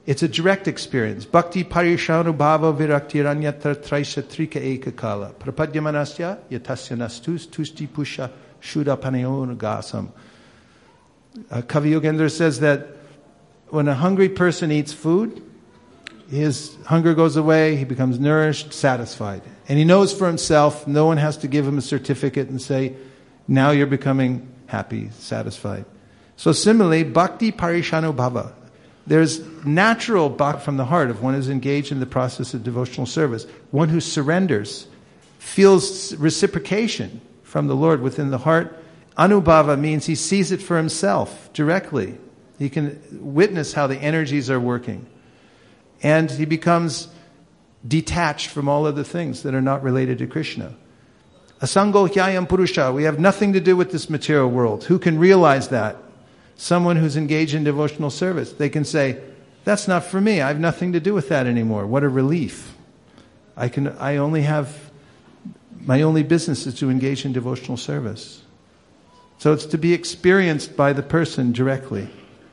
It's a direct experience. Bhakti parishanu bhava viraktiranyatra traisa trika ekakala. Prapadyamanasya yatasya nastus tusti pusha shuddha panayonugasam. Uh, Kavi Yogendra says that when a hungry person eats food, his hunger goes away, he becomes nourished, satisfied. And he knows for himself, no one has to give him a certificate and say, now you're becoming happy, satisfied. So similarly, bhakti parishanu bhava. There's natural bhakti from the heart of one who's engaged in the process of devotional service. One who surrenders, feels reciprocation from the Lord within the heart. Anubhava means he sees it for himself directly. He can witness how the energies are working. And he becomes detached from all other things that are not related to Krishna. Asango hyayam purusha. We have nothing to do with this material world. Who can realize that? Someone who's engaged in devotional service. They can say, that's not for me. I have nothing to do with that anymore. What a relief. I can. I only have, my only business is to engage in devotional service. So it's to be experienced by the person directly.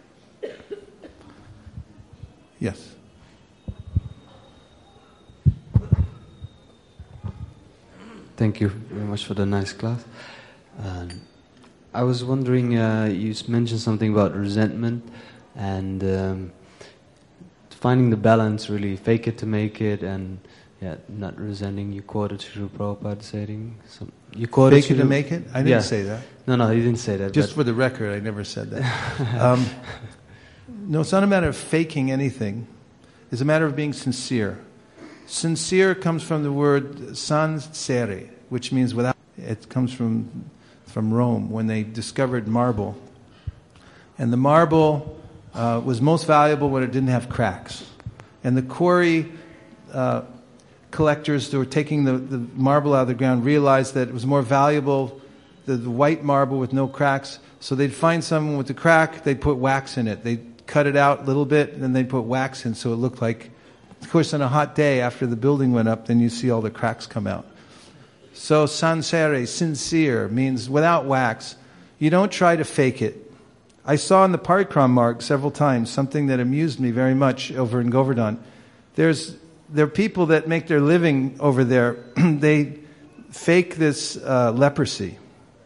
Yes. Thank you very much for the nice class. Um, I was wondering, uh, you mentioned something about resentment and um, finding the balance, really, fake it to make it, and yeah, not resenting. You quoted Srila Prabhupada saying, some, you quoted Fake it to make it? I didn't yeah. say that. No, no, he didn't say that. Just for the record, I never said that. um, no, it's not a matter of faking anything. It's a matter of being sincere. Sincere comes from the word sancere, which means without. It comes from from Rome when they discovered marble. And the marble uh, was most valuable when it didn't have cracks. And the quarry uh, collectors who were taking the, the marble out of the ground realized that it was more valuable, the, the white marble with no cracks. So they'd find someone with a crack, they'd put wax in it. They'd cut it out a little bit, and then they'd put wax in so it looked like. Of course, on a hot day after the building went up, then you see all the cracks come out. So, sancere, sincere, means without wax. You don't try to fake it. I saw in the Parikram mark several times something that amused me very much over in Govardhan. There's there are people that make their living over there. They fake this uh, leprosy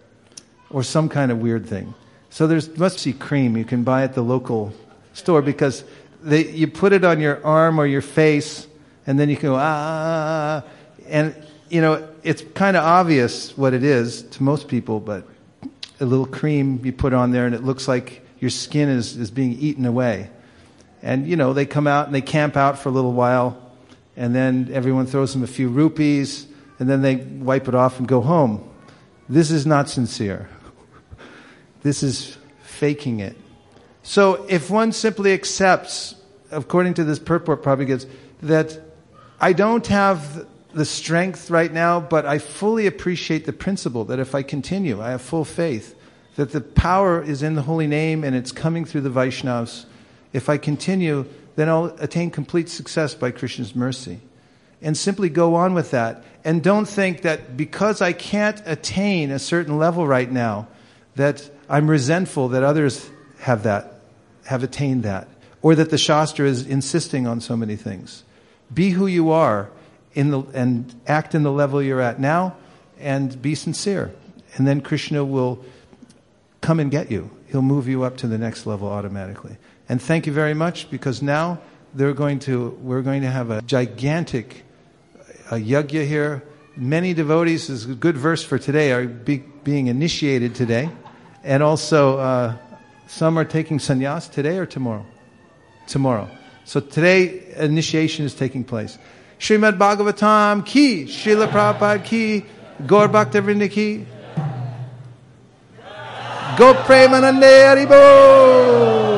or some kind of weird thing. So there's must be cream you can buy at the local store because they, you put it on your arm or your face, and then you can go, ah, and, you know, it's kind of obvious what it is to most people, but a little cream you put on there, and it looks like your skin is, is being eaten away. And, you know, they come out and they camp out for a little while, and then everyone throws them a few rupees, and then they wipe it off and go home. This is not sincere. This is faking it. So if one simply accepts, according to this purport Prabhupada gives, that I don't have the strength right now, but I fully appreciate the principle that if I continue, I have full faith, that the power is in the holy name and it's coming through the Vaishnavas. If I continue, then I'll attain complete success by Krishna's mercy. And simply go on with that. And don't think that because I can't attain a certain level right now, that I'm resentful that others have that, have attained that, or that the Shastra is insisting on so many things. Be who you are in the, and act in the level you're at now, and be sincere. And then Krishna will come and get you. He'll move you up to the next level automatically. And thank you very much, because now they're going to, we're going to have a gigantic a yajna here. Many devotees, this is a good verse for today, are be, being initiated today. And also, uh, some are taking sannyas today or tomorrow? Tomorrow. So today, initiation is taking place. Srimad Bhagavatam ki, Srila Prabhupada ki, Gaur Bhaktivinoda ki. Go Premanande Haribo!